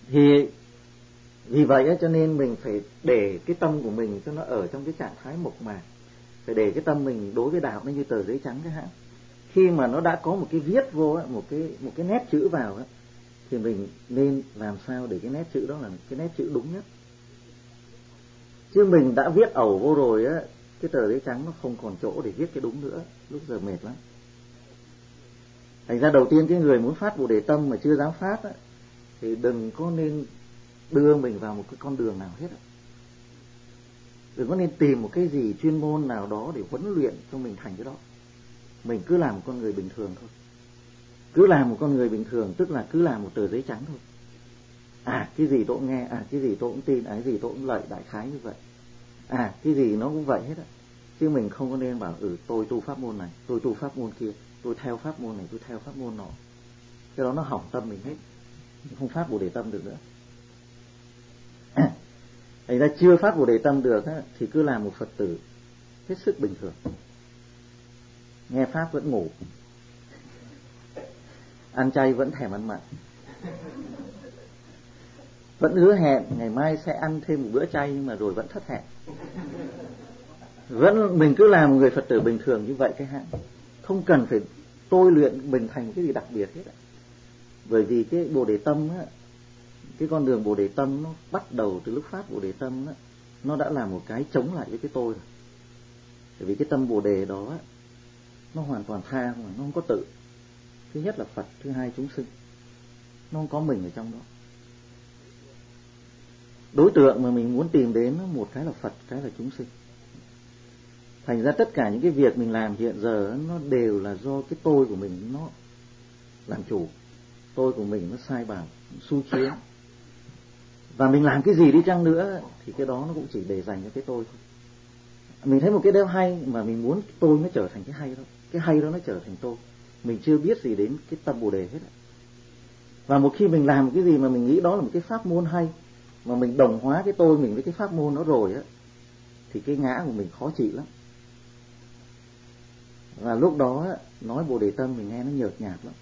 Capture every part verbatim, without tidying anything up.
Thì vì vậy ấy, cho nên mình phải để cái tâm của mình cho nó ở trong cái trạng thái mộc mạc, phải để cái tâm mình đối với đạo nó như tờ giấy trắng cái hãng. Khi mà nó đã có một cái viết vô ấy, một cái một cái nét chữ vào ấy, thì mình nên làm sao để cái nét chữ đó là cái nét chữ đúng nhất. Chứ mình đã viết ẩu vô rồi á, cái tờ giấy trắng nó không còn chỗ để viết cái đúng nữa, lúc giờ mệt lắm. Thành ra đầu tiên cái người muốn phát Bồ Đề Tâm mà chưa dám phát á, thì đừng có nên đưa mình vào một cái con đường nào hết á. Đừng có nên tìm một cái gì chuyên môn nào đó để huấn luyện cho mình thành cái đó. Mình cứ làm một con người bình thường thôi. Cứ làm một con người bình thường, tức là cứ làm một tờ giấy trắng thôi. À, cái gì tôi cũng nghe, à, cái gì tôi cũng tin, à, cái gì tôi cũng lợi, đại khái như vậy. À, cái gì nó cũng vậy hết á. Chứ mình không có nên bảo, ừ, tôi tu pháp môn này, tôi tu pháp môn kia, tôi theo pháp môn này, tôi theo pháp môn nọ. Cái đó nó hỏng tâm mình hết. Không phát Bồ Đề Tâm được nữa. Thành ra chưa phát Bồ Đề Tâm được á, thì cứ làm một Phật tử hết sức bình thường. Nghe pháp vẫn ngủ, ăn chay vẫn thèm ăn mặn, vẫn hứa hẹn ngày mai sẽ ăn thêm một bữa chay, nhưng mà rồi vẫn thất hẹn. Vẫn mình cứ làm một người Phật tử bình thường như vậy cái hạng, không cần phải tôi luyện mình thành cái gì đặc biệt hết. Bởi vì cái Bồ Đề Tâm á, cái con đường Bồ Đề Tâm nó bắt đầu từ lúc phát Bồ Đề Tâm á, nó đã là một cái chống lại với cái tôi rồi. Bởi vì cái tâm Bồ Đề đó á, nó hoàn toàn tha, mà nó không có tự. Thứ nhất là Phật, thứ hai chúng sinh, nó không có mình ở trong đó. Đối tượng mà mình muốn tìm đến một cái là Phật, cái là chúng sinh. Thành ra tất cả những cái việc mình làm hiện giờ nó đều là do cái tôi của mình nó làm chủ. Tôi của mình nó sai bảo, xu chiến. Và mình làm cái gì đi chăng nữa thì cái đó nó cũng chỉ để dành cho cái tôi thôi. Mình thấy một cái đeo hay mà mình muốn tôi nó trở thành cái hay đó. Cái hay đó nó trở thành tôi. Mình chưa biết gì đến cái tâm Bồ Đề hết. Và một khi mình làm cái gì mà mình nghĩ đó là một cái pháp môn hay, mà mình đồng hóa cái tôi mình với cái pháp môn đó rồi á, thì cái ngã của mình khó trị lắm. Và lúc đó á, nói Bồ Đề Tâm mình nghe nó nhợt nhạt lắm.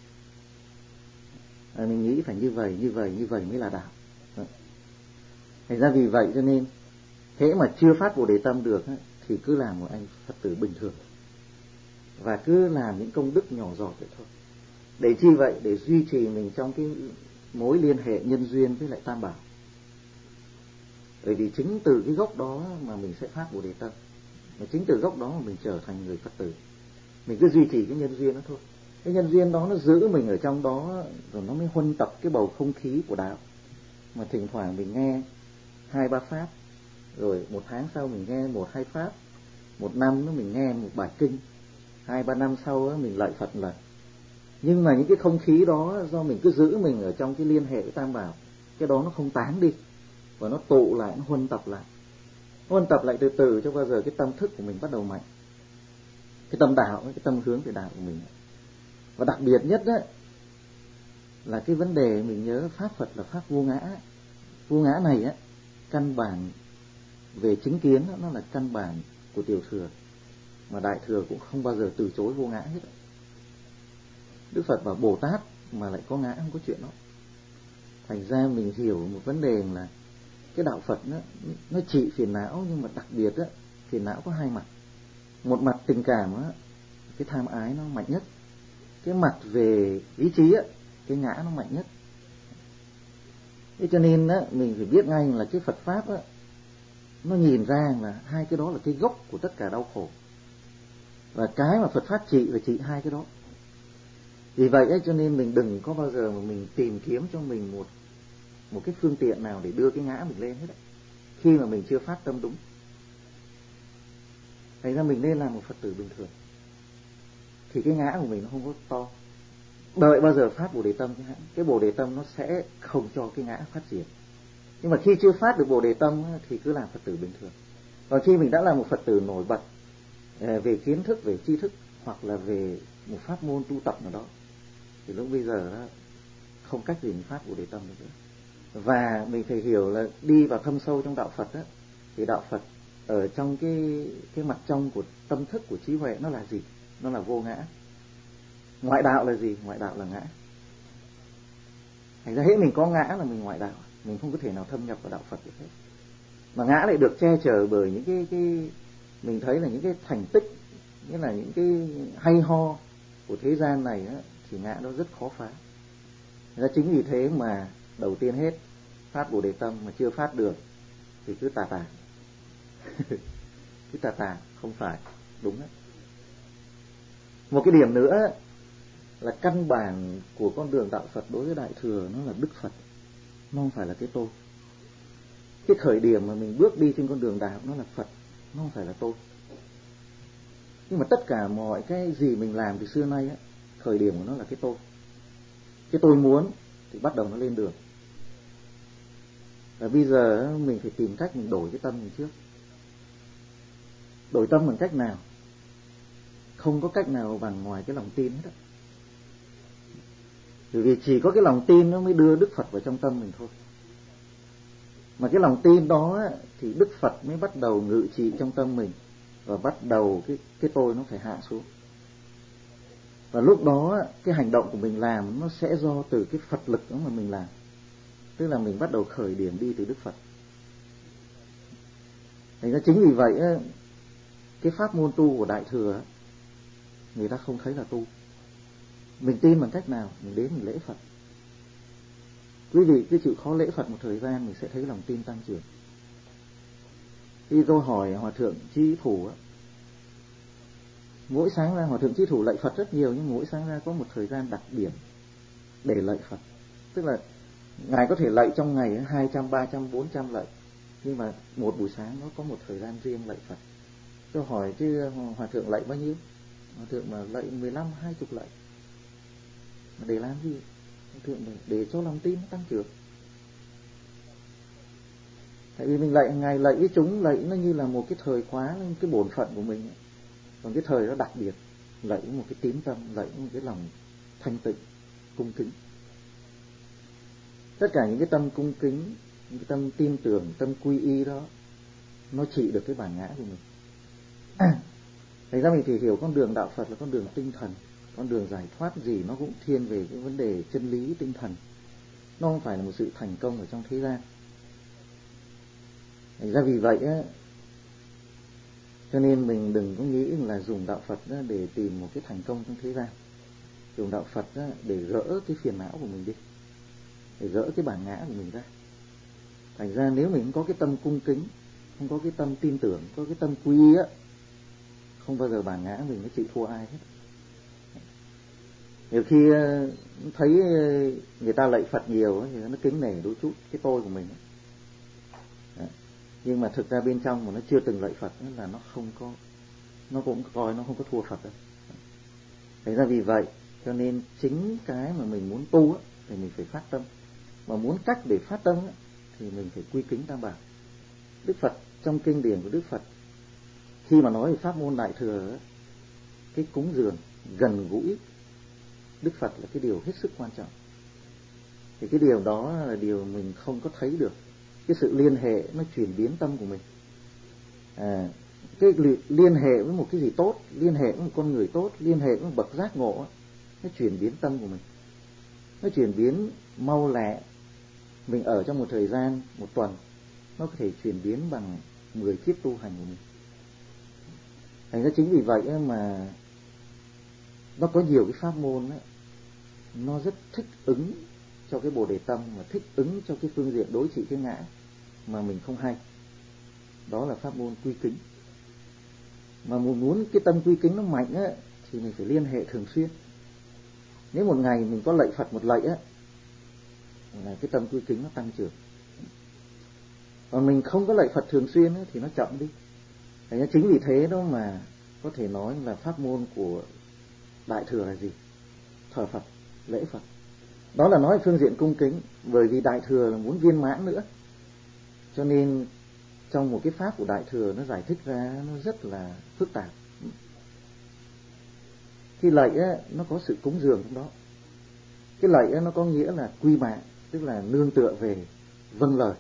À, mình nghĩ phải như vậy, như vậy, như vậy mới là đạo. Thành ra vì vậy cho nên hễ mà chưa phát Bồ Đề Tâm được á, thì cứ làm một anh Phật tử bình thường. Và cứ làm những công đức nhỏ giọt vậy thôi. Để chi vậy? Để duy trì mình trong cái mối liên hệ nhân duyên với lại Tam Bảo. Bởi vì chính từ cái gốc đó mà mình sẽ phát Bồ Đề Tâm. Và chính từ gốc đó mà mình trở thành người Phật tử. Mình cứ duy trì cái nhân duyên đó thôi. Cái nhân duyên đó nó giữ mình ở trong đó, rồi nó mới huân tập cái bầu không khí của đạo. Mà thỉnh thoảng mình nghe hai ba pháp, rồi một tháng sau mình nghe một hai pháp, một năm nữa mình nghe một bài kinh, hai ba năm sau đó mình lại Phật lần. Nhưng mà những cái không khí đó do mình cứ giữ mình ở trong cái liên hệ với Tam Bảo, cái đó nó không tán đi, và nó tụ lại, nó huân tập lại. Huân tập lại từ từ cho bao giờ cái tâm thức của mình bắt đầu mạnh. Cái tâm đạo, cái tâm hướng về đạo của mình. Và đặc biệt nhất đó, là cái vấn đề mình nhớ Pháp Phật là Pháp vô ngã. Vô ngã này á, căn bản về chính kiến đó, nó là căn bản của Tiểu Thừa. Mà Đại Thừa cũng không bao giờ từ chối vô ngã hết. Đức Phật bảo Bồ Tát mà lại có ngã, không có chuyện đó. Thành ra mình hiểu một vấn đề là cái đạo Phật nó, nó trị phiền não, nhưng mà đặc biệt á, phiền não có hai mặt. Một mặt tình cảm á, cái tham ái nó mạnh nhất. Cái mặt về ý chí á, cái ngã nó mạnh nhất. Thế cho nên á, mình phải biết ngay là cái Phật Pháp á, nó nhìn ra là hai cái đó là cái gốc của tất cả đau khổ. Và cái mà Phật Pháp trị là trị hai cái đó. Vì vậy ấy, cho nên mình đừng có bao giờ mà mình tìm kiếm cho mình một một cái phương tiện nào để đưa cái ngã mình lên hết. Khi mà mình chưa phát tâm đúng. Thành ra mình nên làm một Phật tử bình thường. Thì cái ngã của mình nó không có to. Đợi bao giờ phát Bồ Đề Tâm, cái Bồ Đề Tâm nó sẽ không cho cái ngã phát triển. Nhưng mà khi chưa phát được Bồ Đề Tâm thì cứ làm Phật tử bình thường. Còn khi mình đã là một Phật tử nổi bật về kiến thức, về tri thức, hoặc là về một pháp môn tu tập nào đó, thì lúc bây giờ không cách gì mình phát Bồ Đề Tâm được nữa. Và mình phải hiểu là đi vào thâm sâu trong đạo Phật á, thì đạo Phật ở trong cái cái mặt trong của tâm thức của trí huệ nó là gì? Nó là vô ngã. Ngoại đạo là gì? Ngoại đạo là ngã. Thành ra hễ mình có ngã là mình ngoại đạo, mình không có thể nào thâm nhập vào đạo Phật được hết. Mà ngã lại được che chở bởi những cái cái mình thấy là những cái thành tích, nghĩa là những cái hay ho của thế gian này á, thì ngã nó rất khó phá. Thành ra chính vì thế mà đầu tiên hết phát Bồ Đề tâm mà chưa phát được thì cứ tà tà cứ tà tà không phải đúng đấy. Một cái điểm nữa là căn bản của con đường đạo Phật đối với Đại Thừa nó là Đức Phật, nó không phải là cái tôi. Cái khởi điểm mà mình bước đi trên con đường đạo nó là Phật, nó không phải là tôi. Nhưng mà tất cả mọi cái gì mình làm từ xưa nay á, khởi điểm của nó là cái tôi. Cái tôi muốn thì bắt đầu nó lên đường. Và bây giờ mình phải tìm cách mình đổi cái tâm mình trước. Đổi tâm bằng cách nào? Không có cách nào bằng ngoài cái lòng tin hết á. Bởi vì chỉ có cái lòng tin nó mới đưa Đức Phật vào trong tâm mình thôi. Mà cái lòng tin đó thì Đức Phật mới bắt đầu ngự trị trong tâm mình, và bắt đầu cái, cái tôi nó phải hạ xuống. Và lúc đó cái hành động của mình làm nó sẽ do từ cái Phật lực đó mà mình làm. Tức là mình bắt đầu khởi điểm đi từ Đức Phật. Thành ra chính vì vậy cái pháp môn tu của Đại Thừa người ta không thấy là tu. Mình tin bằng cách nào? Mình đến mình lễ Phật. Quý vị cứ chịu khó lễ Phật một thời gian, mình sẽ thấy lòng tin tăng trưởng. Khi tôi hỏi Hòa Thượng Chí Thủ á, mỗi sáng ra Hòa Thượng Chí Thủ lạy Phật rất nhiều, nhưng mỗi sáng ra có một thời gian đặc điểm để lạy Phật. Tức là Ngài có thể lạy trong ngày hai trăm, ba trăm, bốn trăm lạy, nhưng mà một buổi sáng nó có một thời gian riêng lạy Phật. Tôi hỏi chứ Hòa Thượng lạy bao nhiêu? Hòa Thượng mà lạy mười lăm, hai mươi lạy. Mà để làm gì? Hòa Thượng để, để cho lòng tin nó tăng trưởng. Tại vì mình lạy Ngài lạy với chúng, lạy nó như là một cái thời khóa, cái bổn phận của mình. Còn cái thời đó đặc biệt, lạy một cái tín tâm, lạy một cái lòng thanh tịnh, cung kính. Tất cả những cái tâm cung kính, những cái tâm tin tưởng, tâm quy y đó, nó trị được cái bản ngã của mình. Thành ra mình thì hiểu con đường đạo Phật là con đường tinh thần, con đường giải thoát gì nó cũng thiên về cái vấn đề chân lý tinh thần. Nó không phải là một sự thành công ở trong thế gian. Thành ra vì vậy á, cho nên mình đừng có nghĩ là dùng đạo Phật để tìm một cái thành công trong thế gian. Dùng đạo Phật để gỡ cái phiền não của mình đi, để gỡ cái bản ngã của mình ra. Thành ra nếu mình không có cái tâm cung kính, không có cái tâm tin tưởng, có cái tâm quy á, không bao giờ bản ngã mình nó chịu thua ai hết. Nhiều khi thấy người ta lạy Phật nhiều thì nó kính nể đôi chút cái tôi của mình. Nhưng mà thực ra bên trong mà nó chưa từng lạy Phật là nó không có, nó cũng coi nó không có thua Phật đâu. Thế ra vì vậy cho nên chính cái mà mình muốn tu á, thì mình phải phát tâm. Mà muốn cách để phát tâm á, thì mình phải quy kính Tam Bảo. Đức Phật trong kinh điển của Đức Phật khi mà nói về pháp môn Đại Thừa á, cái cúng dường gần gũi Đức Phật là cái điều hết sức quan trọng. Thì cái điều đó là điều mình không có thấy được. Cái sự liên hệ nó chuyển biến tâm của mình. À, cái liên hệ với một cái gì tốt, liên hệ với một con người tốt, liên hệ với một bậc giác ngộ, nó chuyển biến tâm của mình. Nó chuyển biến mau lẹ. Mình ở trong một thời gian, một tuần, nó có thể chuyển biến bằng mười kiếp tu hành của mình. Thành ra chính vì vậy mà nó có nhiều cái pháp môn ấy, nó rất thích ứng cho cái Bồ Đề tâm, mà thích ứng cho cái phương diện đối trị cái ngã mà mình không hay. Đó là pháp môn quy kính. Mà muốn muốn cái tâm quy kính nó mạnh á, thì mình phải liên hệ thường xuyên. Nếu một ngày mình có lạy Phật một lạy á, là cái tâm quy kính nó tăng trưởng. Còn mình không có lạy Phật thường xuyên á, thì nó chậm đi. Thành ra chính vì thế đó mà có thể nói là pháp môn của Đại Thừa là gì? Thờ Phật, lễ Phật. Đó là nói phương diện cung kính. Bởi vì Đại Thừa là muốn viên mãn nữa, cho nên trong một cái pháp của Đại Thừa nó giải thích ra nó rất là phức tạp. Khi lạy á, nó có sự cúng dường trong đó. Cái lạy á, nó có nghĩa là quy mạng, tức là nương tựa về vâng lời.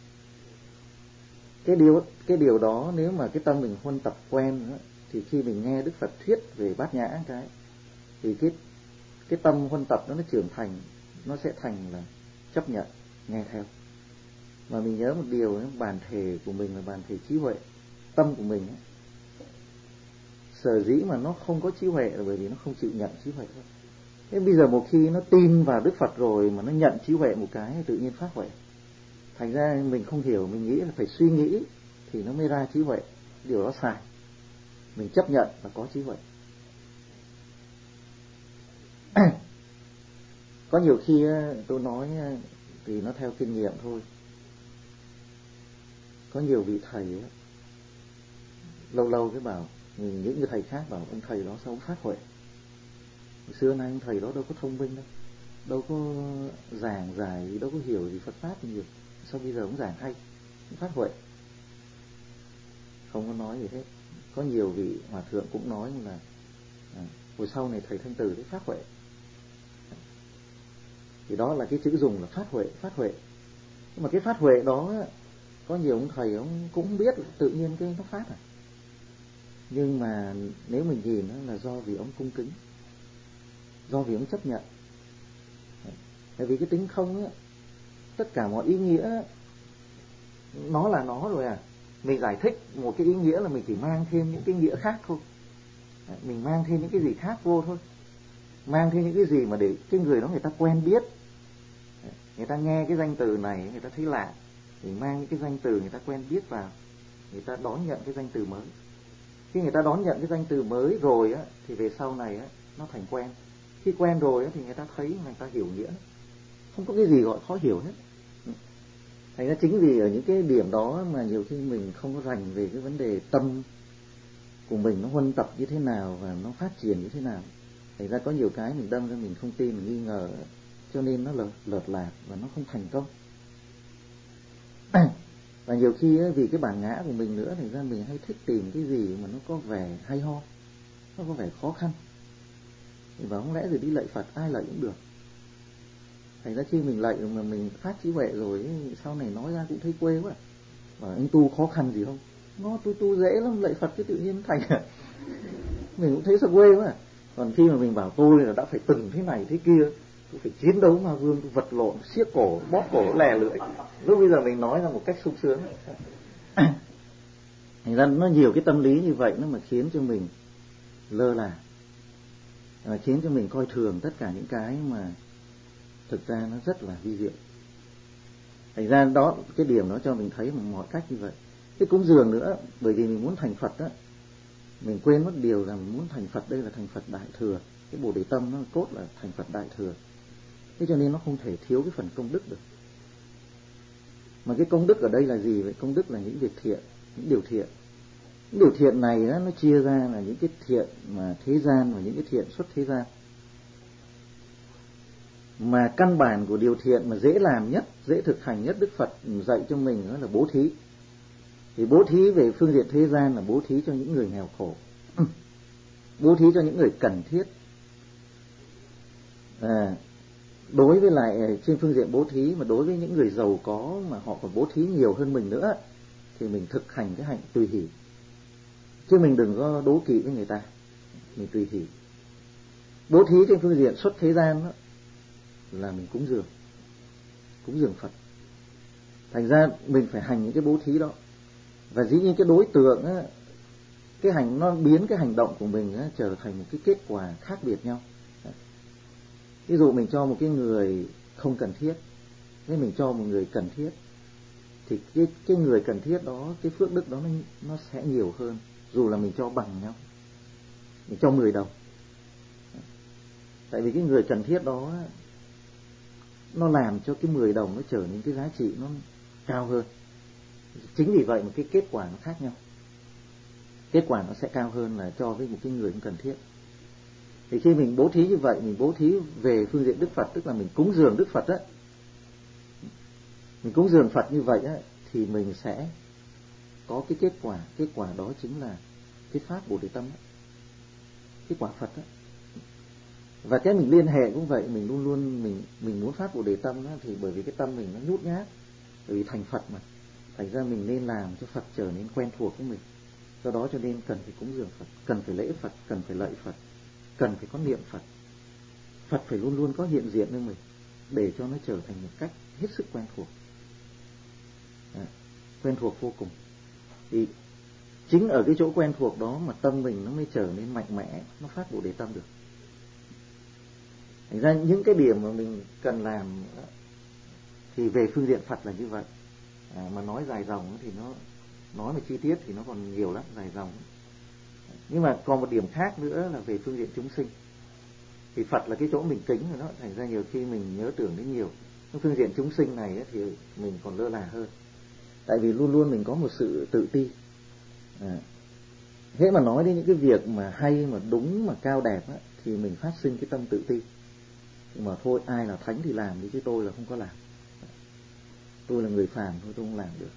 Cái điều cái điều đó nếu mà cái tâm mình huân tập quen á, thì khi mình nghe Đức Phật thuyết về Bát Nhã cái thì cái cái tâm huân tập đó nó trưởng thành, nó sẽ thành là chấp nhận, nghe theo. Mà mình nhớ một điều, bản thể của mình là bản thể trí huệ, tâm của mình ấy, sở dĩ mà nó không có trí huệ là bởi vì nó không chịu nhận trí huệ thôi. Thế bây giờ một khi nó tin vào Đức Phật rồi mà nó nhận trí huệ một cái thì tự nhiên phát huệ. Thành ra mình không hiểu, mình nghĩ là phải suy nghĩ thì nó mới ra trí huệ. Điều đó sai. Mình chấp nhận là có trí huệ. Có nhiều khi tôi nói thì nó theo kinh nghiệm thôi. Có nhiều vị thầy ấy, lâu lâu cái bảo những người thầy khác bảo ông thầy đó sao ông phát huệ. Hồi xưa nay ông thầy đó đâu có thông minh đâu, đâu có giảng giải, đâu có hiểu gì Phật pháp nhiều, sao bây giờ ông giảng hay, ông phát huệ. Không có nói gì hết. Có nhiều vị hòa thượng cũng nói là à, hồi sau này thầy Thanh Từ đấy phát huệ. Thì đó là cái chữ dùng là phát huệ, phát huệ. Nhưng mà cái phát huệ đó có nhiều ông thầy ông cũng biết tự nhiên cái nó phát à. Nhưng mà nếu mình nhìn nó là do vì ông cung kính, do vì ông chấp nhận. Tại vì cái tính không á, tất cả mọi ý nghĩa nó là nó rồi à. Mình giải thích một cái ý nghĩa là mình chỉ mang thêm những cái nghĩa khác thôi. Mình mang thêm những cái gì khác vô thôi. Mang thêm những cái gì mà để cái người đó người ta quen biết. Người ta nghe cái danh từ này người ta thấy lạ, thì mang những cái danh từ người ta quen biết vào, người ta đón nhận cái danh từ mới. Khi người ta đón nhận cái danh từ mới rồi á, thì về sau này á, nó thành quen. Khi quen rồi á, thì người ta thấy, người ta hiểu nghĩa. Không có cái gì gọi khó hiểu hết. Thành ra chính vì ở những cái điểm đó mà nhiều khi mình không có rành về cái vấn đề tâm của mình nó huân tập như thế nào và nó phát triển như thế nào. Thành ra có nhiều cái mình đâm ra mình không tin, mình nghi ngờ, cho nên nó lợt, lợt lạc và nó không thành công. Và nhiều khi ấy, vì cái bản ngã của mình nữa, thành ra mình hay thích tìm cái gì mà nó có vẻ hay ho, nó có vẻ khó khăn. Và không lẽ rồi đi lạy Phật ai lạy cũng được. Thành ra khi mình lạy mà mình phát trí huệ rồi, sau này nói ra cũng thấy quê quá. Và anh tu khó khăn gì không? Nó tôi tu dễ lắm, lạy Phật cái tự nhiên thành. Mình cũng thấy sao quê quá. Còn khi mà mình bảo tôi là đã phải từng thế này thế kia, tôi phải chiến đấu ma vương, tôi vật lộn, siết cổ, bóp cổ, lè lưỡi. Lúc bây giờ mình nói ra một cách sung sướng. Thành ra nó nhiều cái tâm lý như vậy nó mà khiến cho mình lơ là, à, khiến cho mình coi thường tất cả những cái mà thực ra nó rất là vi diệu. Thành ra đó, cái điểm đó cho mình thấy bằng mọi cách như vậy. Cái cúng dường nữa, bởi vì mình muốn thành Phật á, mình quên mất điều là mình muốn thành Phật đây là thành Phật Đại Thừa. Cái Bồ Đề Tâm nó cốt là thành Phật Đại Thừa. Thế cho nên nó không thể thiếu cái phần công đức được. Mà cái công đức ở đây là gì vậy? Công đức là những việc thiện, những điều thiện. Những điều thiện này đó, nó chia ra là những cái thiện mà thế gian và những cái thiện xuất thế gian. Mà căn bản của điều thiện mà dễ làm nhất, dễ thực hành nhất, Đức Phật dạy cho mình đó là bố thí. Thì bố thí về phương diện thế gian là bố thí cho những người nghèo khổ, bố thí cho những người cần thiết. À, đối với lại trên phương diện bố thí mà đối với những người giàu có mà họ còn bố thí nhiều hơn mình nữa, thì mình thực hành cái hạnh tùy hỷ. Chứ mình đừng có đố kỵ với người ta, mình tùy hỷ. Bố thí trên phương diện xuất thế gian đó, là mình cúng dường, cúng dường Phật. Thành ra mình phải hành những cái bố thí đó. Và dĩ nhiên cái đối tượng á, cái hành nó biến cái hành động của mình á, trở thành một cái kết quả khác biệt nhau. Ví dụ mình cho một cái người không cần thiết, nếu mình cho một người cần thiết, thì cái cái người cần thiết đó, cái phước đức đó nó, nó sẽ nhiều hơn, dù là mình cho bằng nhau. Mình cho mười đồng. Tại vì cái người cần thiết đó nó làm cho cái mười đồng nó trở nên cái giá trị nó cao hơn. Chính vì vậy mà cái kết quả nó khác nhau. Kết quả nó sẽ cao hơn là cho với một cái người không cần thiết. Thì khi mình bố thí như vậy, mình bố thí về phương diện Đức Phật, tức là mình cúng dường Đức Phật á, mình cúng dường Phật như vậy á, thì mình sẽ có cái kết quả. Kết quả đó chính là cái pháp Bồ Đề Tâm á, cái quả Phật á. Và cái mình liên hệ cũng vậy, mình luôn luôn mình mình muốn phát Bồ Đề Tâm á, thì bởi vì cái tâm mình nó nhút nhát, bởi vì thành Phật mà, thành ra mình nên làm cho Phật trở nên quen thuộc với mình. Do đó cho nên cần phải cúng dường Phật, cần phải lễ Phật, cần phải lạy Phật, cần phải có niệm Phật. Phật phải luôn luôn có hiện diện với mình để cho nó trở thành một cách hết sức quen thuộc, à, quen thuộc vô cùng. Thì chính ở cái chỗ quen thuộc đó mà tâm mình nó mới trở nên mạnh mẽ, nó phát Bồ Đề tâm được. Thành ra những cái điểm mà mình cần làm thì về phương diện Phật là như vậy. À, mà nói dài dòng thì nó nói mà chi tiết thì nó còn nhiều lắm, dài dòng. Nhưng mà còn một điểm khác nữa là về phương diện chúng sinh. Thì Phật là cái chỗ mình kính rồi đó, thành ra nhiều khi mình nhớ tưởng đến nhiều. Cái phương diện chúng sinh này ấy, thì mình còn lơ là hơn. Tại vì luôn luôn mình có một sự tự ti. À, thế mà nói đến những cái việc mà hay, mà đúng, mà cao đẹp á, thì mình phát sinh cái tâm tự ti. Nhưng mà thôi, ai là thánh thì làm đi, chứ tôi là không có làm. Tôi là người phàm thôi, tôi không làm được.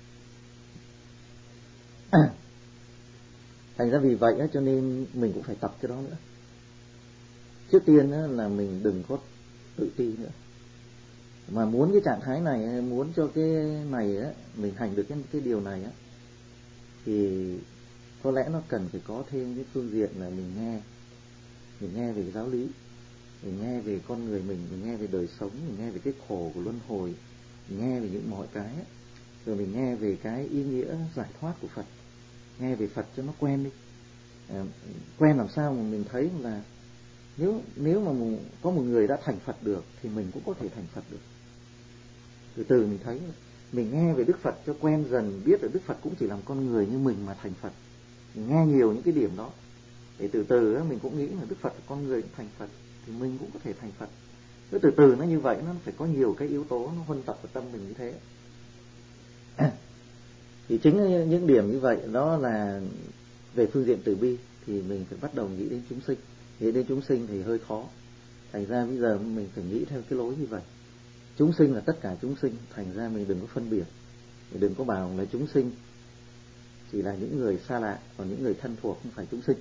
À, thành ra vì vậy á, cho nên mình cũng phải tập cái đó nữa. Trước tiên á, là mình đừng có tự ti nữa. Mà muốn cái trạng thái này, muốn cho cái này á, mình hành được cái, cái điều này á, thì có lẽ nó cần phải có thêm cái phương diện là mình nghe. Mình nghe về cái giáo lý, mình nghe về con người mình, mình nghe về đời sống, mình nghe về cái khổ của luân hồi, mình nghe về những mọi cái, rồi mình nghe về cái ý nghĩa giải thoát của Phật, nghe về Phật cho nó quen đi. À, quen làm sao mà mình thấy là nếu nếu mà mình, có một người đã thành Phật được thì mình cũng có thể thành Phật được. Từ từ mình thấy, mình nghe về Đức Phật cho quen dần, biết là Đức Phật cũng chỉ làm con người như mình mà thành Phật. Mình nghe nhiều những cái điểm đó, để từ từ mình cũng nghĩ là Đức Phật là con người cũng thành Phật, thì mình cũng có thể thành Phật. Cứ từ từ nó như vậy, nó phải có nhiều cái yếu tố nó huân tập vào tâm mình như thế. À, thì chính những điểm như vậy đó là về phương diện từ bi, thì mình phải bắt đầu nghĩ đến chúng sinh. Nghĩ đến chúng sinh thì hơi khó. Thành ra bây giờ mình phải nghĩ theo cái lối như vậy. Chúng sinh là tất cả chúng sinh, thành ra mình đừng có phân biệt. Mình đừng có bảo là chúng sinh chỉ là những người xa lạ, còn những người thân thuộc không phải chúng sinh.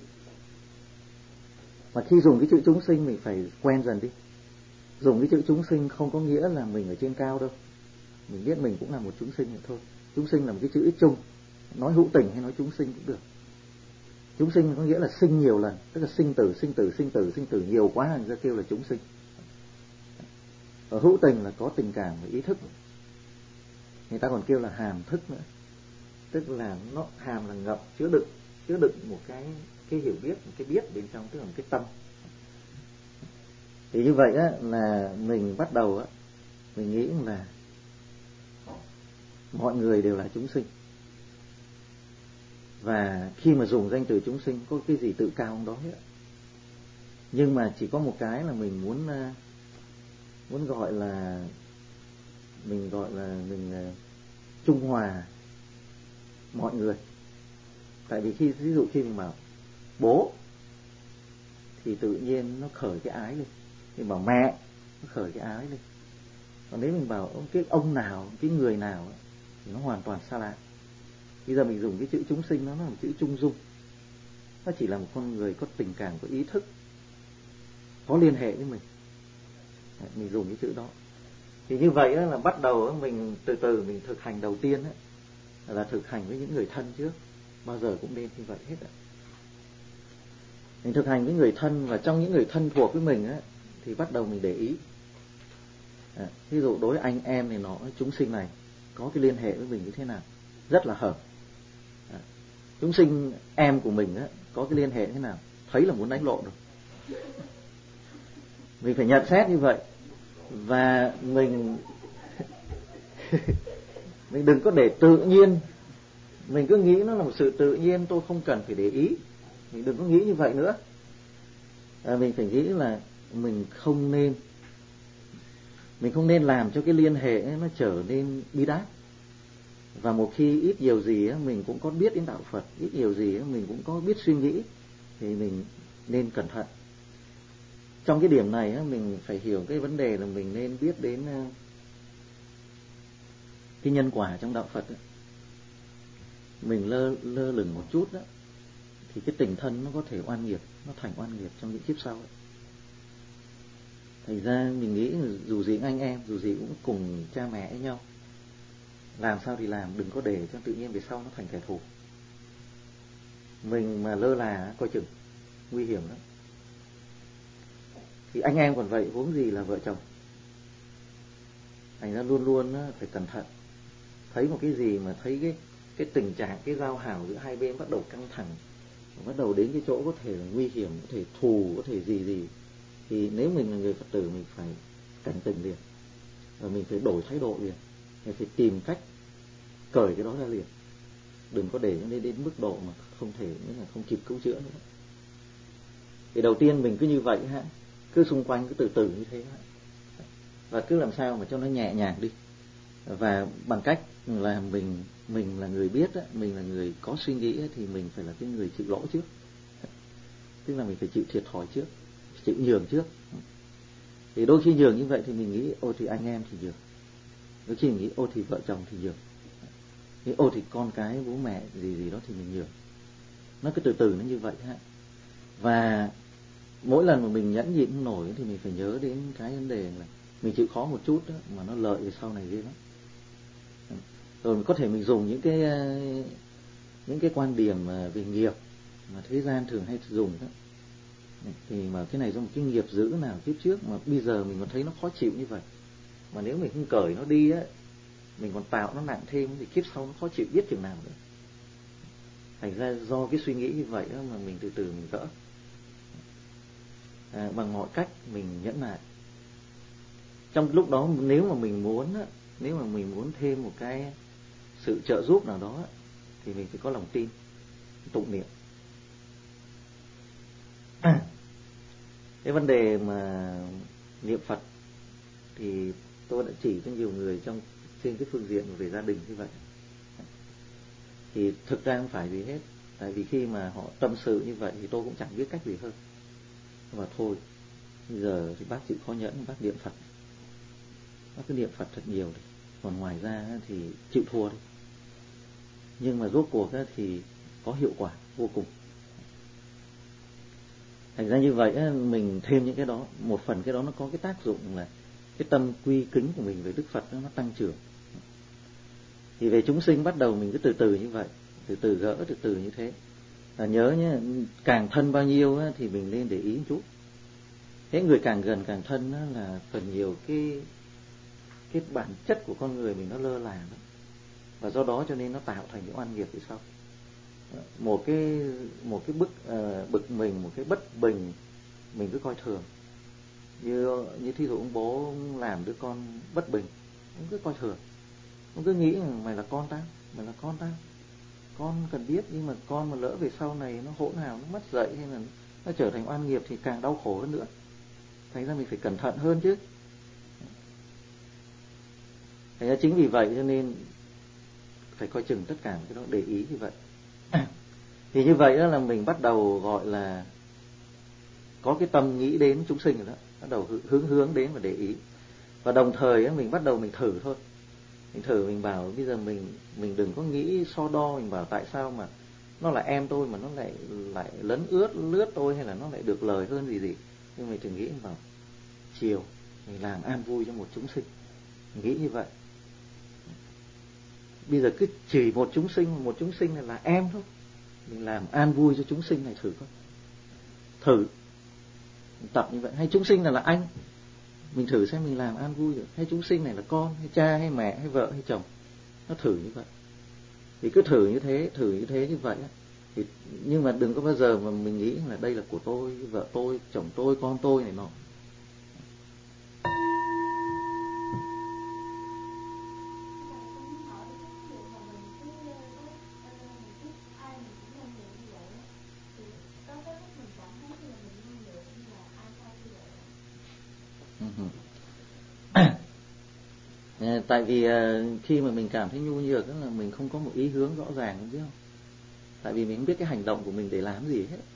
Mà khi dùng cái chữ chúng sinh mình phải quen dần đi. Dùng cái chữ chúng sinh không có nghĩa là mình ở trên cao đâu. Mình biết mình cũng là một chúng sinh vậy thôi. Chúng sinh là một cái chữ ít chung. Nói hữu tình hay nói chúng sinh cũng được. Chúng sinh có nghĩa là sinh nhiều lần, tức là sinh tử, sinh tử, sinh tử, sinh tử nhiều quá người ta kêu là chúng sinh. Ở hữu tình là có tình cảm và ý thức. Người ta còn kêu là hàm thức nữa. Tức là nó hàm là ngập, chứa đựng, chứa đựng một cái cái hiểu biết, một cái biết bên trong, tức là một cái tâm. Thì như vậy á, là mình bắt đầu á, mình nghĩ là mọi người đều là chúng sinh. Và khi mà dùng danh từ chúng sinh có cái gì tự cao không đó hết. Nhưng mà chỉ có một cái là mình muốn muốn gọi là mình gọi là mình trung hòa mọi người. Tại vì khi ví dụ khi mình bảo bố thì tự nhiên nó khởi cái ái lên. Mình bảo mẹ nó khởi cái ái lên. Còn nếu mình bảo cái ông nào, cái người nào thì nó hoàn toàn xa lạ. Bây giờ mình dùng cái chữ chúng sinh, nó là một chữ trung dung. Nó chỉ là một con người có tình cảm, có ý thức, có liên hệ với mình. Mình dùng cái chữ đó. Thì như vậy là bắt đầu mình từ từ mình thực hành đầu tiên là thực hành với những người thân trước. Bao giờ cũng nên như vậy hết. Mình thực hành với người thân, và trong những người thân thuộc với mình thì bắt đầu mình để ý. À, ví dụ đối với anh em thì nó chúng sinh này có cái liên hệ với mình như thế nào, rất là hợp. À, chúng sinh em của mình á, có cái liên hệ thế nào, thấy là muốn đánh lộn rồi. Mình phải nhận xét như vậy. Và mình mình đừng có để tự nhiên, mình cứ nghĩ nó là một sự tự nhiên, tôi không cần phải để ý. Mình đừng có nghĩ như vậy nữa. À, mình phải nghĩ là mình không nên mình không nên làm cho cái liên hệ ấy nó trở nên bi đát. Và một khi ít nhiều gì ấy, mình cũng có biết đến đạo Phật, ít nhiều gì ấy, mình cũng có biết suy nghĩ, thì mình nên cẩn thận. Trong cái điểm này ấy, mình phải hiểu cái vấn đề là mình nên biết đến cái nhân quả trong đạo Phật ấy. Mình lơ, lơ lửng một chút đó, thì cái tình thân nó có thể oan nghiệp, nó thành oan nghiệp trong những kiếp sau ấy. Thành ra mình nghĩ là dù gì anh em, dù gì cũng cùng cha mẹ với nhau, làm sao thì làm, đừng có để cho tự nhiên về sau nó thành kẻ thù. Mình mà lơ là coi chừng nguy hiểm lắm. Thì anh em còn vậy, huống gì là vợ chồng. Thành ra luôn luôn phải cẩn thận. Thấy một cái gì mà thấy cái cái tình trạng, cái giao hảo giữa hai bên bắt đầu căng thẳng, bắt đầu đến cái chỗ có thể là nguy hiểm, có thể thù, có thể gì gì, thì nếu mình là người Phật tử mình phải cảnh tỉnh liền, và mình phải đổi thái độ liền, mình phải tìm cách cởi cái đó ra liền, đừng có để nó đến mức độ mà không thể, nghĩa là không kịp cứu chữa nữa. Thì đầu tiên mình cứ như vậy ha, cứ xung quanh cứ từ từ như thế ha, và cứ làm sao mà cho nó nhẹ nhàng đi, và bằng cách là mình mình là người biết, mình là người có suy nghĩ, thì mình phải là cái người chịu lỗ trước, tức là mình phải chịu thiệt thòi trước, chịu nhường trước. Thì đôi khi nhường như vậy thì mình nghĩ ô thì anh em thì nhường, đôi khi mình nghĩ ô thì vợ chồng thì nhường, thì ô thì con cái bố mẹ gì gì đó thì mình nhường. Nó cứ từ từ nó như vậy ha. Và mỗi lần mà mình nhẫn nhịn không nổi thì mình phải nhớ đến cái vấn đề là mình chịu khó một chút đó, mà nó lợi về sau này ghê lắm. Rồi có thể mình dùng những cái những cái quan điểm về nghiệp mà thế gian thường hay dùng đó, thì mà cái này do một cái nghiệp dữ nào kiếp trước mà bây giờ mình còn thấy nó khó chịu như vậy, mà nếu mình không cởi nó đi á, mình còn tạo nó nặng thêm thì kiếp sau nó khó chịu biết chừng nào nữa. Thành ra do cái suy nghĩ như vậy đó mà mình từ từ mình gỡ, à, bằng mọi cách mình nhẫn nại. Trong lúc đó nếu mà mình muốn á, nếu mà mình muốn thêm một cái sự trợ giúp nào đó thì mình phải có lòng tin, tụng niệm. À, cái vấn đề mà niệm Phật thì tôi đã chỉ cho nhiều người trong trên cái phương diện về gia đình như vậy. Thì thực ra không phải gì hết, tại vì khi mà họ tâm sự như vậy thì tôi cũng chẳng biết cách gì hơn. Và thôi, bây giờ thì bác chịu khó nhẫn, bác niệm Phật, bác cứ niệm Phật thật nhiều đi. Còn ngoài ra thì chịu thua đi. Nhưng mà rốt cuộc thì có hiệu quả vô cùng. Thành ra như vậy mình thêm những cái đó, một phần cái đó nó có cái tác dụng là cái tâm quy kính của mình về Đức Phật nó tăng trưởng. Thì về chúng sinh bắt đầu mình cứ từ từ như vậy, từ từ gỡ, từ từ như thế. Và nhớ nhé, càng thân bao nhiêu thì mình nên để ý một chút. Thế người càng gần càng thân là phần nhiều cái cái bản chất của con người mình nó lơ là đó. Và do đó cho nên nó tạo thành những oan nghiệp về sau. Một cái một cái bức uh, bực mình, một cái bất bình mình cứ coi thường. Như như thí dụ ông bố làm đứa con bất bình, ông cứ coi thường. Ông cứ nghĩ là mày là con tao, mày là con tao. Con cần biết, nhưng mà con mà lỡ về sau này nó hỗn hào, nó mất dạy hay là nó trở thành oan nghiệp thì càng đau khổ hơn nữa. Thành ra mình phải cẩn thận hơn chứ. Thành ra chính vì vậy cho nên phải coi chừng tất cả cái đó, để ý như vậy. Thì như vậy đó là mình bắt đầu gọi là có cái tâm nghĩ đến chúng sinh rồi đó, bắt đầu hướng hướng đến và để ý. Và đồng thời mình bắt đầu mình thử thôi. Mình thử, mình bảo bây giờ mình mình đừng có nghĩ so đo, mình bảo tại sao mà nó là em tôi mà nó lại lại lấn ướt lướt tôi, hay là nó lại được lời hơn gì gì. Nhưng mình đừng nghĩ, mình bảo chiều mình làm an vui cho một chúng sinh, mình nghĩ như vậy. Bây giờ cứ chỉ một chúng sinh, một chúng sinh này là em thôi, mình làm an vui cho chúng sinh này thử coi. Thử mình tập như vậy. Hay chúng sinh này là anh, mình thử xem mình làm an vui được. Hay chúng sinh này là con, hay cha, hay mẹ, hay vợ, hay chồng, nó thử như vậy. Thì cứ thử như thế, thử như thế như vậy. Thì, nhưng mà đừng có bao giờ mà mình nghĩ là đây là của tôi, vợ tôi, chồng tôi, con tôi này nọ. Tại vì khi mà mình cảm thấy nhu nhược đó là mình không có một ý hướng rõ ràng, biết không? Tại vì mình không biết cái hành động của mình để làm gì hết.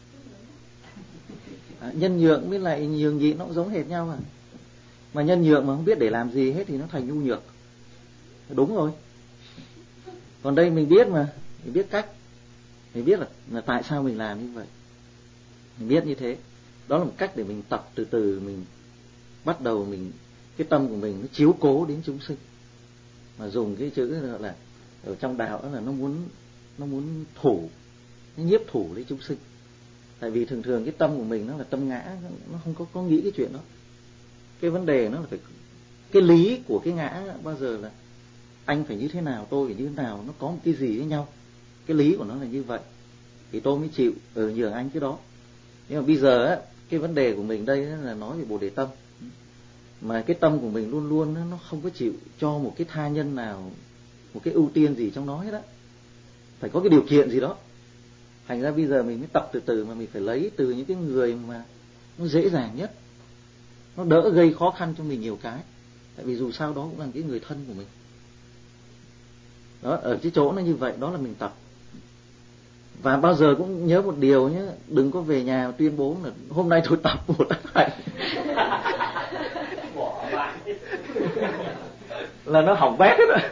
À, nhân nhượng với lại nhường nhịn nó cũng giống hệt nhau mà. Mà nhân nhượng mà không biết để làm gì hết thì nó thành nhu nhược. Đúng rồi. Còn đây mình biết mà, mình biết cách, mình biết là, là tại sao mình làm như vậy, mình biết như thế. Đó là một cách để mình tập từ từ, mình bắt đầu mình, cái tâm của mình nó chiếu cố đến chúng sinh. Mà dùng cái chữ là ở trong đạo đó là nó muốn nó muốn thủ, nó nhiếp thủ lấy chúng sinh. Tại vì thường thường cái tâm của mình nó là tâm ngã, nó không có có nghĩ cái chuyện đó. Cái vấn đề nó là phải cái lý của cái ngã bao giờ là anh phải như thế nào, tôi phải như thế nào, nó có một cái gì với nhau, cái lý của nó là như vậy thì tôi mới chịu ở nhường anh cái đó. Nhưng mà bây giờ á, cái vấn đề của mình đây là nói về Bồ Đề tâm, mà cái tâm của mình luôn luôn nó không có chịu cho một cái tha nhân nào một cái ưu tiên gì trong nó hết á, phải có cái điều kiện gì đó. Thành ra bây giờ mình mới tập từ từ, mà mình phải lấy từ những cái người mà nó dễ dàng nhất, nó đỡ gây khó khăn cho mình nhiều cái, tại vì dù sao đó cũng là cái người thân của mình. Đó, ở cái chỗ nó như vậy, đó là mình tập. Và bao giờ cũng nhớ một điều nhé, đừng có về nhà tuyên bố là hôm nay tôi tập Bồ Tát Hạnh là nó hỏng bét hết rồi.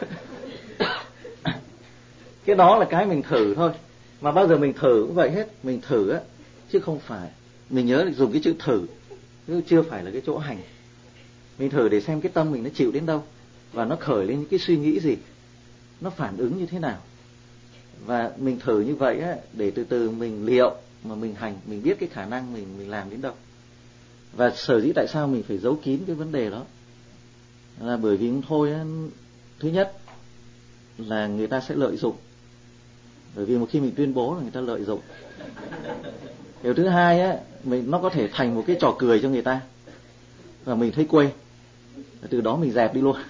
Cái đó là cái mình thử thôi, mà bao giờ mình thử cũng vậy hết, mình thử á, chứ không phải, mình nhớ dùng cái chữ thử, chứ chưa phải là cái chỗ hành. Mình thử để xem cái tâm mình nó chịu đến đâu, và nó khởi lên những cái suy nghĩ gì, nó phản ứng như thế nào. Và mình thử như vậy á, để từ từ mình liệu mà mình hành, mình biết cái khả năng mình mình làm đến đâu. Và sở dĩ tại sao mình phải giấu kín cái vấn đề đó là bởi vì thôi á, thứ nhất là người ta sẽ lợi dụng, bởi vì một khi mình tuyên bố là người ta lợi dụng. Điều thứ hai á, mình nó có thể thành một cái trò cười cho người ta, và mình thấy quê, từ đó mình dẹp đi luôn.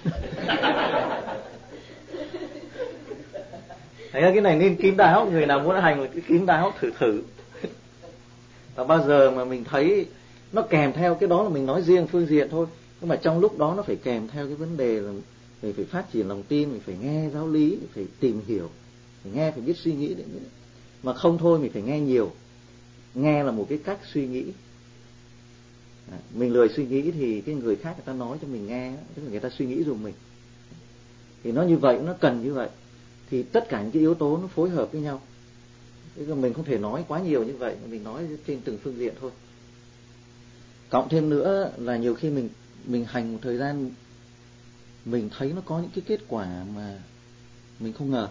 Thế cái này nên kín đáo, người nào muốn hành một cái kín đáo thử thử. Và bao giờ mà mình thấy nó kèm theo cái đó là mình nói riêng phương diện thôi, nhưng mà trong lúc đó nó phải kèm theo cái vấn đề là mình phải phát triển lòng tin, mình phải nghe giáo lý, mình phải tìm hiểu, phải nghe, phải biết suy nghĩ để... mà không thôi mình phải nghe nhiều. Nghe là một cái cách suy nghĩ. À, mình lười suy nghĩ thì cái người khác người ta nói cho mình nghe, tức là người ta suy nghĩ giùm mình. Thì nó như vậy, nó cần như vậy. Thì tất cả những cái yếu tố nó phối hợp với nhau. Tức là mình không thể nói quá nhiều như vậy, mình nói trên từng phương diện thôi. Cộng thêm nữa là nhiều khi mình mình hành một thời gian, mình thấy nó có những cái kết quả mà mình không ngờ.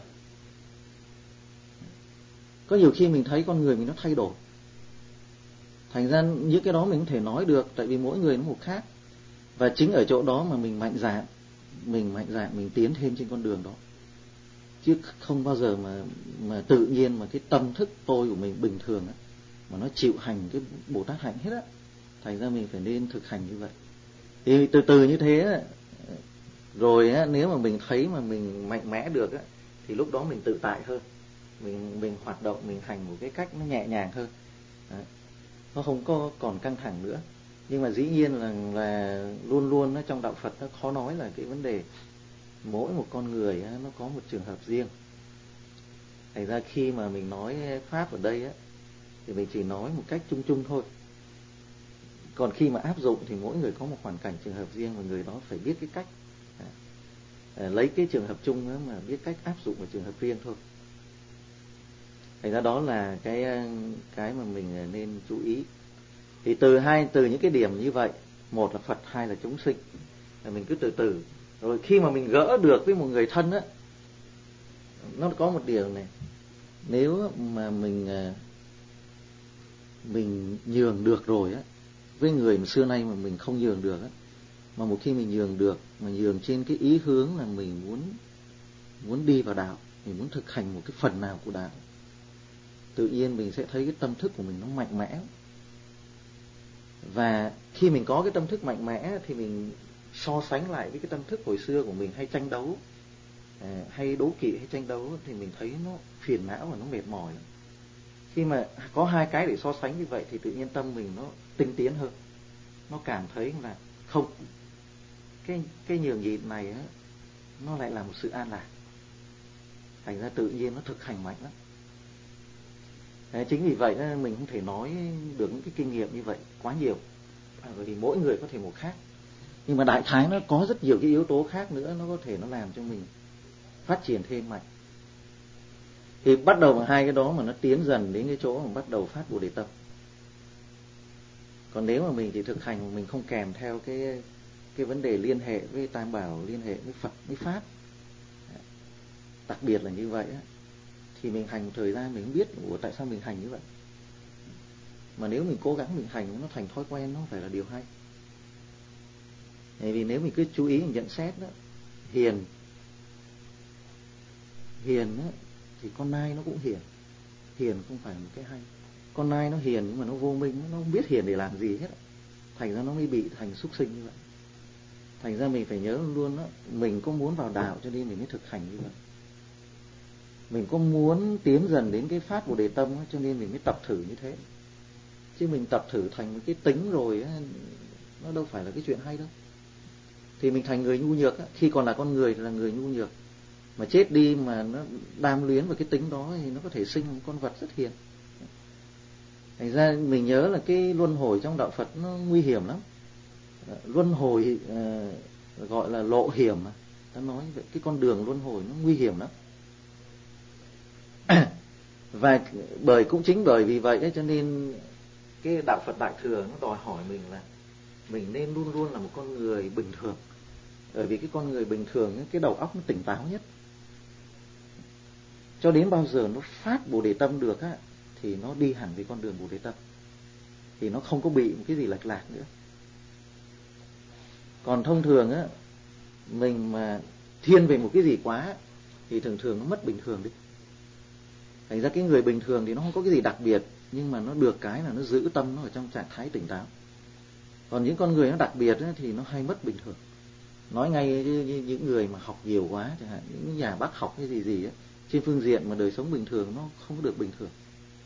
Có nhiều khi mình thấy con người mình nó thay đổi. Thành ra những cái đó mình không thể nói được, tại vì mỗi người nó một khác. Và chính ở chỗ đó mà mình mạnh dạn, mình mạnh dạn mình tiến thêm trên con đường đó. Chứ không bao giờ mà mà tự nhiên mà cái tâm thức tôi của mình bình thường á, mà nó chịu hành cái Bồ Tát Hạnh hết á. Thành ra mình phải nên thực hành như vậy. Thì từ từ như thế rồi á, nếu mà mình thấy mà mình mạnh mẽ được á, thì lúc đó mình tự tại hơn, mình mình hoạt động, mình hành một cái cách nó nhẹ nhàng hơn. Đấy. Nó không có còn căng thẳng nữa. Nhưng mà dĩ nhiên là, là luôn luôn nó trong đạo Phật nó khó nói là cái vấn đề mỗi một con người á, nó có một trường hợp riêng. Thành ra khi mà mình nói pháp ở đây á, thì mình chỉ nói một cách chung chung thôi. Còn khi mà áp dụng thì mỗi người có một hoàn cảnh trường hợp riêng, và người đó phải biết cái cách à, lấy cái trường hợp chung đó mà biết cách áp dụng vào trường hợp riêng thôi. Thành ra đó là cái cái mà mình nên chú ý. Thì từ hai từ những cái điểm như vậy, một là Phật, hai là chúng sinh, là mình cứ từ từ. Rồi khi mà mình gỡ được với một người thân á, nó có một điều này, nếu mà mình mình nhường được rồi á, với người mà xưa nay mà mình không nhường được á, mà một khi mình nhường được, mà nhường trên cái ý hướng là mình muốn muốn đi vào đạo, mình muốn thực hành một cái phần nào của đạo, tự nhiên mình sẽ thấy cái tâm thức của mình nó mạnh mẽ. Và khi mình có cái tâm thức mạnh mẽ thì mình so sánh lại với cái tâm thức hồi xưa của mình hay tranh đấu, hay đố kỵ hay tranh đấu, thì mình thấy nó phiền não và nó mệt mỏi. Khi mà có hai cái để so sánh như vậy thì tự nhiên tâm mình nó tinh tiến hơn, nó cảm thấy là không, cái cái nhường nhịn này á, nó lại là một sự an lạc. Thành ra tự nhiên nó thực hành mạnh lắm. Đấy, chính vì vậy nên mình không thể nói được những cái kinh nghiệm như vậy quá nhiều, bởi vì mỗi người có thể một khác. Nhưng mà đại khái nó có rất nhiều cái yếu tố khác nữa, nó có thể nó làm cho mình phát triển thêm mạnh. Thì bắt đầu bằng hai cái đó mà nó tiến dần đến cái chỗ mà bắt đầu phát Bồ Đề tâm. Còn nếu mà mình chỉ thực hành, mình không kèm theo cái cái vấn đề liên hệ với Tam Bảo, liên hệ với Phật, với Pháp, đặc biệt là như vậy á, thì mình hành một thời gian mình không biết ủa tại sao mình hành như vậy. Mà nếu mình cố gắng mình hành nó thành thói quen, nó phải là điều hay. Bởi vì nếu mình cứ chú ý mình nhận xét đó, hiền hiền đó, thì con nai nó cũng hiền. Hiền không phải một cái hay. Con nai nó hiền nhưng mà nó vô minh, nó không biết hiền để làm gì hết. Thành ra nó mới bị thành súc sinh như vậy. Thành ra mình phải nhớ luôn đó, mình có muốn vào đạo cho nên mình mới thực hành như vậy. Mình có muốn tiến dần đến cái phát Bồ Đề Tâm đó, cho nên mình mới tập thử như thế. Chứ mình tập thử thành một cái tính rồi đó, nó đâu phải là cái chuyện hay đâu. Thì mình thành người nhu nhược đó. Khi còn là con người thì là người nhu nhược, mà chết đi mà nó đam luyến vào cái tính đó thì nó có thể sinh một con vật rất hiền. Thành ra mình nhớ là cái luân hồi trong đạo Phật nó nguy hiểm lắm. Luân hồi uh, gọi là lộ hiểm mà. Ta nói vậy, cái con đường luân hồi nó nguy hiểm lắm. Và bởi cũng chính bởi vì vậy ấy, cho nên cái đạo Phật Đại Thừa nó đòi hỏi mình là mình nên luôn luôn là một con người bình thường. Bởi vì cái con người bình thường ấy, cái đầu óc nó tỉnh táo nhất. Cho đến bao giờ nó phát Bồ Đề Tâm được á, thì nó đi hẳn về con đường Bồ Đề Tâm, thì nó không có bị một cái gì lệch lạc nữa. Còn thông thường á, mình mà thiên về một cái gì quá thì thường thường nó mất bình thường đi. Thành ra cái người bình thường thì nó không có cái gì đặc biệt, nhưng mà nó được cái là nó giữ tâm nó ở trong trạng thái tỉnh táo. Còn những con người nó đặc biệt á, thì nó hay mất bình thường. Nói ngay như những người mà học nhiều quá, chẳng hạn những nhà bác học hay gì gì á, trên phương diện mà đời sống bình thường nó không có được bình thường.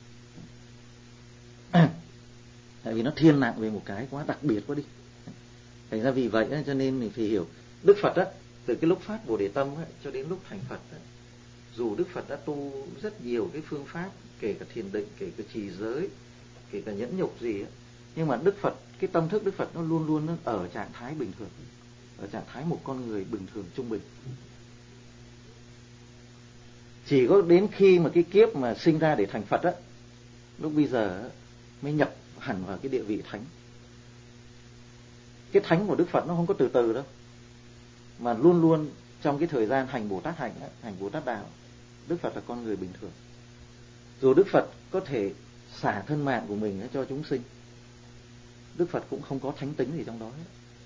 Tại vì nó thiên nặng về một cái quá đặc biệt quá đi. Thành ra vì vậy á, cho nên mình phải hiểu Đức Phật á, từ cái lúc phát Bồ Đề Tâm á, cho đến lúc thành Phật á, dù Đức Phật đã tu rất nhiều cái phương pháp, kể cả thiền định, kể cả trì giới, kể cả nhẫn nhục gì á, nhưng mà Đức Phật, cái tâm thức Đức Phật nó luôn luôn nó ở trạng thái bình thường, ở trạng thái một con người bình thường trung bình. Chỉ có đến khi mà cái kiếp mà sinh ra để thành Phật á, lúc bây giờ á, mới nhập hẳn vào cái địa vị thánh. Cái thánh của Đức Phật nó không có từ từ đâu, mà luôn luôn trong cái thời gian hành Bồ Tát hành, hành Bồ Tát đạo, Đức Phật là con người bình thường. Dù Đức Phật có thể xả thân mạng của mình cho chúng sinh, Đức Phật cũng không có thánh tính gì trong đó hết.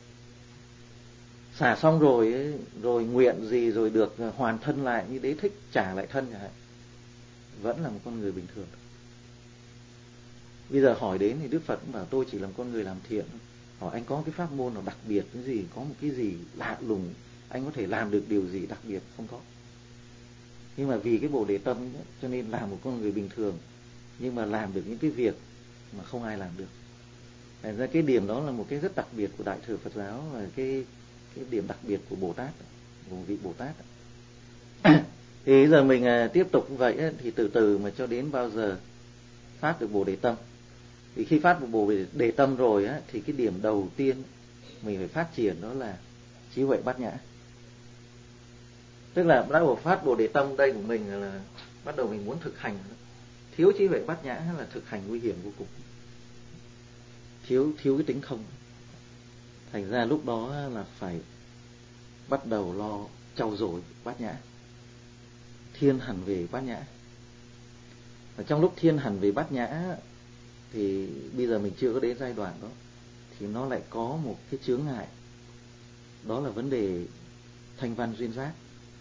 Xả xong rồi, rồi nguyện gì rồi được hoàn thân lại như Đế Thích trả lại thân chẳng hạn, vẫn là một con người bình thường. Bây giờ hỏi đến thì Đức Phật cũng bảo tôi chỉ là một con người làm thiện. Hỏi anh có cái pháp môn nào đặc biệt cái gì, có một cái gì lạ lùng, anh có thể làm được điều gì đặc biệt? Không có. Nhưng mà vì cái Bồ Đề Tâm ấy, cho nên làm một con người bình thường, nhưng mà làm được những cái việc mà không ai làm được. Thành ra cái điểm đó là một cái rất đặc biệt của Đại thừa Phật giáo, và cái cái điểm đặc biệt của Bồ Tát, của vị Bồ Tát. Thì giờ mình à, tiếp tục như vậy ấy, thì từ từ mà cho đến bao giờ phát được Bồ Đề Tâm. Thì khi phát được Bồ Đề Tâm rồi á, thì cái điểm đầu tiên mình phải phát triển đó là trí huệ bát nhã. Tức là bắt đầu phát Bồ Đề Tâm đây của mình là bắt đầu mình muốn thực hành. Thiếu trí huệ bát nhã là thực hành nguy hiểm vô cùng. Thiếu thiếu cái tính không. Thành ra lúc đó là phải bắt đầu lo trau dồi bát nhã, thiên hẳn về bát nhã. Và trong lúc thiên hẳn về bát nhã thì bây giờ mình chưa có đến giai đoạn đó, thì nó lại có một cái chướng ngại, đó là vấn đề thanh văn duyên giác.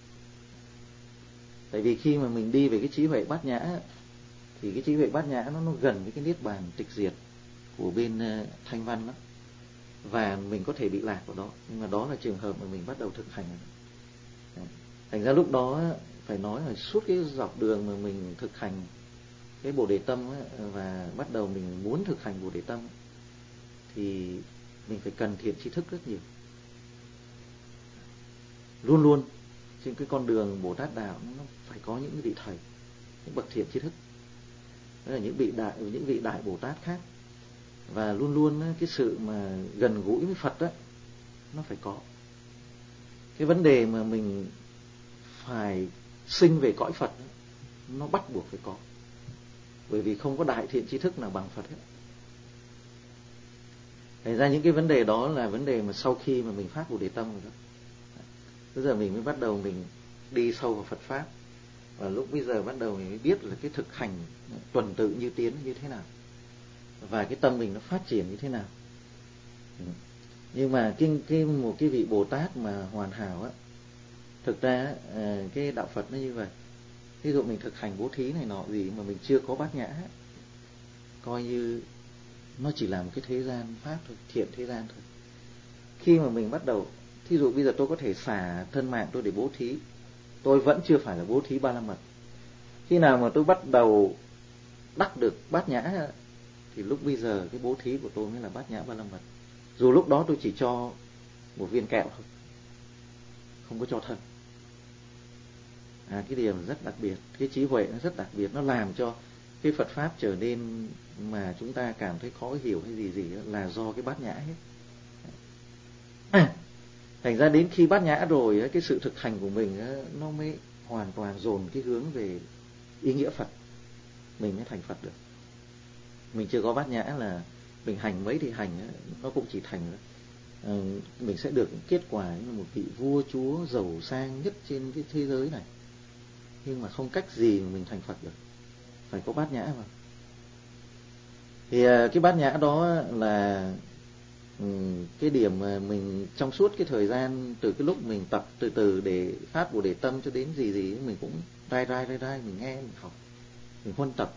Tại vì khi mà mình đi về cái trí huệ bát nhã, thì cái trí huệ bát nhã nó, nó gần với cái niết bàn tịch diệt của bên uh, thanh văn đó, và mình có thể bị lạc vào đó. Nhưng mà đó là trường hợp mà mình bắt đầu thực hành. Thành ra lúc đó phải nói là suốt cái dọc đường mà mình thực hành cái Bồ Đề Tâm ấy, và bắt đầu mình muốn thực hành Bồ Đề Tâm, thì mình phải cần thiện tri thức rất nhiều. Luôn luôn trên cái con đường Bồ Tát đạo nó phải có những vị thầy, những bậc thiện tri thức, đó là những vị đại những vị đại Bồ Tát khác. Và luôn luôn cái sự mà gần gũi với Phật đó, nó phải có. Cái vấn đề mà mình phải sinh về cõi Phật đó, nó bắt buộc phải có. Bởi vì không có đại thiện tri thức nào bằng Phật hết. Thành ra những cái vấn đề đó là vấn đề mà sau khi mà mình phát Bồ Đề Tâm rồi đó, bây giờ mình mới bắt đầu mình đi sâu vào Phật Pháp. Và lúc bây giờ bắt đầu mình mới biết là cái thực hành tuần tự như tiến như thế nào, và cái tâm mình nó phát triển như thế nào. Nhưng mà cái, cái một cái vị Bồ Tát mà hoàn hảo á, thực ra cái đạo Phật nó như vậy. Ví dụ mình thực hành bố thí này nọ gì mà mình chưa có bát nhã, coi như nó chỉ là một cái thế gian pháp thôi, thiện thế gian thôi. Khi mà mình bắt đầu, thí dụ bây giờ tôi có thể xả thân mạng tôi để bố thí, tôi vẫn chưa phải là bố thí ba la mật. Khi nào mà tôi bắt đầu đắc được bát nhã thì lúc bây giờ cái bố thí của tôi mới là bát nhã ba la mật. Dù lúc đó tôi chỉ cho một viên kẹo thôi, không có cho thân. À, cái điều rất đặc biệt, cái trí huệ nó rất đặc biệt, nó làm cho cái Phật pháp trở nên mà chúng ta cảm thấy khó hiểu hay gì gì đó, là do cái bát nhã hết. À, thành ra đến khi bát nhã rồi, cái sự thực hành của mình nó mới hoàn toàn dồn cái hướng về ý nghĩa Phật, mình mới thành Phật được. Mình chưa có bát nhã là mình hành mấy thì hành, nó cũng chỉ thành mình sẽ được kết quả như một vị vua chúa giàu sang nhất trên cái thế giới này, nhưng mà không cách gì mà mình thành Phật được, phải có bát nhã mà. Thì cái bát nhã đó là cái điểm mà mình trong suốt cái thời gian từ cái lúc mình tập từ từ để phát Bồ Đề tâm cho đến gì gì mình cũng rai rai rai rai mình nghe, mình học, mình huân tập.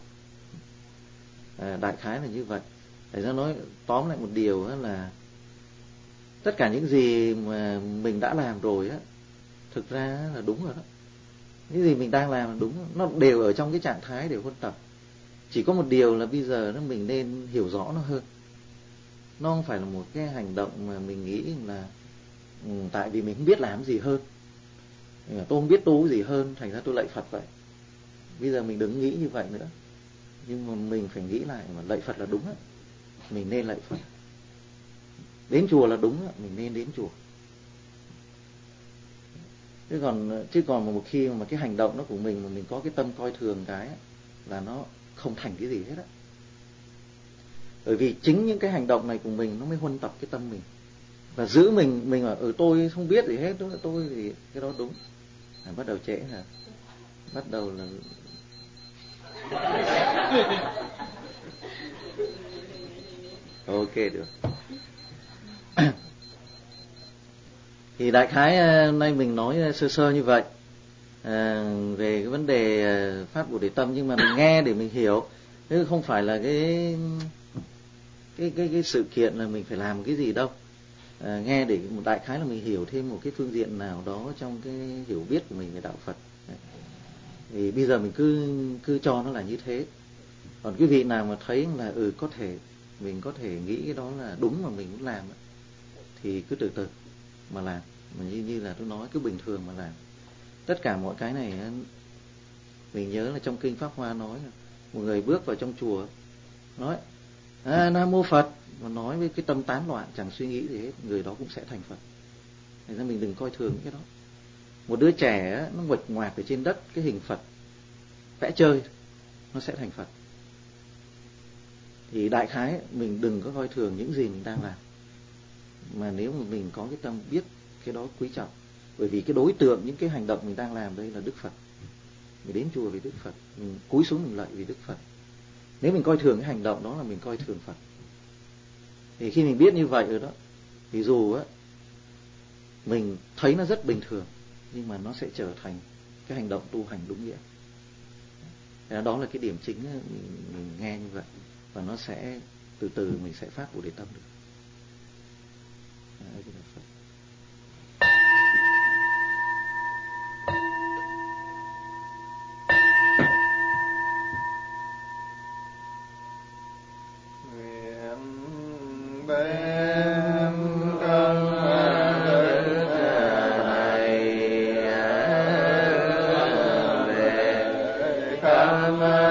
À, đại khái là như vậy. Để ra nói tóm lại một điều là tất cả những gì mà mình đã làm rồi á, thực ra là đúng rồi đó. Những gì mình đang làm là đúng, nó đều ở trong cái trạng thái để huân tập. Chỉ có một điều là bây giờ nó mình nên hiểu rõ nó hơn. Nó không phải là một cái hành động mà mình nghĩ là ừ, tại vì mình không biết làm gì hơn, tôi không biết tu gì hơn, thành ra tôi lạy Phật vậy. Bây giờ mình đừng nghĩ như vậy nữa. Nhưng mà mình phải nghĩ lại mà lạy Phật là đúng á, mình nên lạy Phật. Đến chùa là đúng á, mình nên đến chùa. Chứ còn chứ còn một khi mà cái hành động nó của mình mà mình có cái tâm coi thường cái là nó không thành cái gì hết á. Bởi vì chính những cái hành động này của mình nó mới huân tập cái tâm mình và giữ mình mình ở ừ, tôi không biết gì hết, đúng là tôi thì cái đó đúng. À, bắt đầu trễ là bắt đầu là ok được. Thì đại khái nay mình nói sơ sơ như vậy à, về cái vấn đề phát Bồ Đề tâm, nhưng mà mình nghe để mình hiểu, chứ không phải là cái cái cái cái sự kiện là mình phải làm cái gì đâu. À, nghe để một đại khái là mình hiểu thêm một cái phương diện nào đó trong cái hiểu biết của mình về đạo Phật. Thì bây giờ mình cứ cứ cho nó là như thế. Còn cái vị nào mà thấy là ừ có thể mình có thể nghĩ cái đó là đúng mà mình muốn làm thì cứ từ từ mà làm, mà như như là tôi nói cứ bình thường mà làm. Tất cả mọi cái này mình nhớ là trong kinh Pháp Hoa nói một người bước vào trong chùa nói à, Nam Mô Phật mà nói với cái tâm tán loạn chẳng suy nghĩ gì hết, người đó cũng sẽ thành Phật. Thành ra mình đừng coi thường cái đó. Một đứa trẻ nó nguệch ngoạc ở trên đất cái hình Phật vẽ chơi, nó sẽ thành Phật. Thì đại khái mình đừng có coi thường những gì mình đang làm, mà nếu mà mình có cái tâm biết cái đó quý trọng. Bởi vì cái đối tượng những cái hành động mình đang làm đây là Đức Phật. Mình đến chùa vì Đức Phật, mình cúi xuống mình lạy vì Đức Phật. Nếu mình coi thường cái hành động đó là mình coi thường Phật. Thì khi mình biết như vậy rồi đó, thì dù á mình thấy nó rất bình thường, nhưng mà nó sẽ trở thành cái hành động tu hành đúng nghĩa. Đó là cái điểm chính mình, mình nghe như vậy, và nó sẽ từ từ mình sẽ phát Bồ Đề tâm được. Đấy, Amen.